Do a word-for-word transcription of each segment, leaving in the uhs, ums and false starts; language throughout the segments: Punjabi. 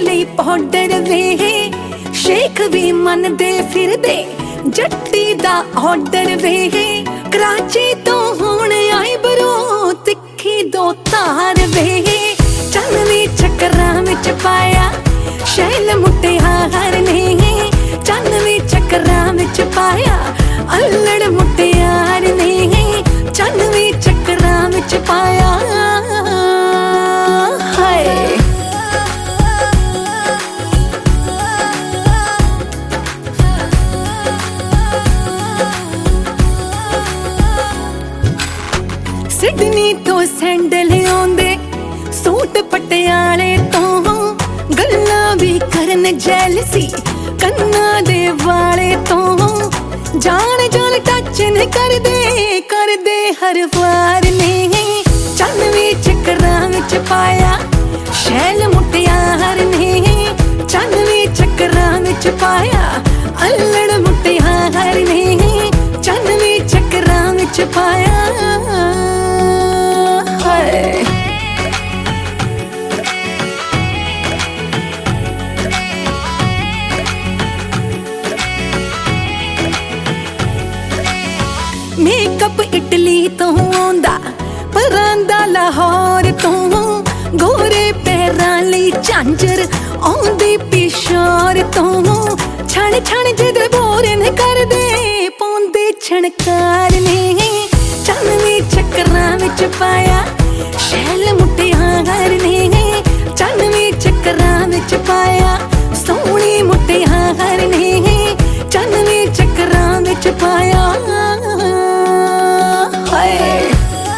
ਲਈ ਪਾਊਡਰ ਵੇ, ਸ਼ੇਖ ਵੀ ਮੰਨਦੇ ਫਿਰਦੇ ਜੱਟੀ ਦਾ ਆਰਡਰ ਵੇ। ਕਰਾਚੀ ਤੋਂ ਹੁਣ ਆਈ ਬਰੋ ਤਿੱਖੀ ਦੋ ਤਾਰ ਵੇ, ਚੰਨ ਵੀ ਚੱਕਰਾਂ ਵਿੱਚ ਪਾਇਆ ਸ਼ੈਲ ਮੁਟਿਆਰ ਨੇ, ਚੰਨ ਵੀ ਚੱਕਰਾਂ ਵਿੱਚ ਪਾਇਆ ਅਲੜ ਮੁਟਿਆਰ ਨੇ, ਚੰਨ ਵੀ ਚੱਕਰਾਂ ਵਿੱਚ ਪਾਇਆ। ਹਾਏ ਸਿਡਨੀ ਤੋਂ ਸੈਂਡਲ ਆਉਂਦੇ, ਸੂਟ ਪਟਿਆਲੇ ਤੋਂ, ਗੱਲਾਂ ਵੀ ਕਰਨ ਜੈਲਸੀ ਕੰਨਾਂ ਦੇ ਵਾਲੇ ਤੋਂ, ਜਾਣ ਜਾਣ ਟੱਚ ਨੇ ਕਰਦੇ ਕਰਦੇ ਹਰ ਵਾਰ ਨੇ, ਚੰਨ ਵੀ ਚੱਕਰਾਂ ਵਿੱਚ ਪਾਇਆ ਸ਼ੈਲ ਮੁਟਿਆਰ ਨੇ, ਚੰਨ ਵੀ ਚੱਕਰਾਂ ਵਿੱਚ ਪਾਇਆ ਅਲੜ ਮੁਟਿਆਰ ਨੇ, ਚੰਨ ਵੀ ਚੱਕਰਾਂ ਵਿੱਚ ਪਾਇਆ। ਹਾਏ ਮੇਕਅਪ ਇਟਲੀ ਤੋਂ ਆਉਂਦਾ, ਪਰਾਂਦਾ ਲਾਹੌਰ ਤੋਂ, ਗੋਰੇ ਪੈਰਾਂ ਲਈ ਝਾਂਜਰ ਆਉਂਦੀ ਪਿਸ਼ੌਰ ਤੋਂ, ਛਣ ਛਣ ਜਿੱਧਰ ਬੋਰਨ ਕਰਦੇ ਪਾਉਂਦੇ ਛਣਕਾਰ ਨੇ, ਚੰਨ ਵੀ ਚੱਕਰਾਂ ਵਿੱਚ ਪਾਇਆ ਸ਼ੈਲ ਮੁਟਿਆਰ ਨੇ, ਚੰਨ ਵੀ ਚੱਕਰਾਂ ਵਿੱਚ ਪਾਇਆ ਸੋਹਣੀ ਮੁਟਿਆਰ ਨੇ, ਚੰਨ ਵੀ ਚੱਕਰਾਂ ਵਿੱਚ ਪਾਇਆ। ਹਾਏ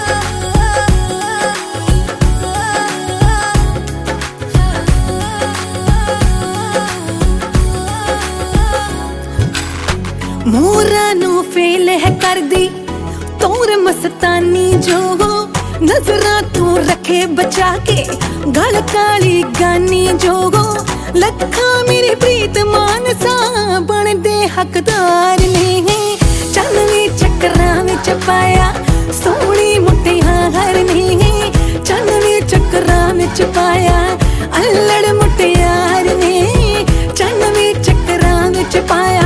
ਮੋਰਾਂ ਨੂੰ ਫੇਲ ਹੈ ਕਰਦੀ ਤੋਰ ਮਸਤਾਨੀ ਜੋ, ਨਜ਼ਰਾਂ ਤੂੰ ਰੱਖੇ ਬਚਾ ਕੇ ਗਲ ਕਾਲੀ ਗਾਨੀ ਜੋ, ਲੱਖਾਂ ਮੇਰੀ ਪ੍ਰੀਤ ਮਾਨਸਾ ਬਣਦੇ ਹੱਕਦਾਰ ਨੇ, ਚੰਨ ਵੀ ਚੱਕਰਾਂ ਵਿੱਚ ਪਾਇਆ ਸੋਹਣੀ ਮੁਟਿਆਰ ਨੇ, ਚੰਨ ਵੀ ਚੱਕਰਾਂ ਵਿੱਚ ਪਾਇਆ ਅਲੜ ਮੁਟਿਆਰ ਨੇ, ਚੰਨ ਵੀ ਚੱਕਰਾਂ ਵਿੱਚ ਪਾਇਆ।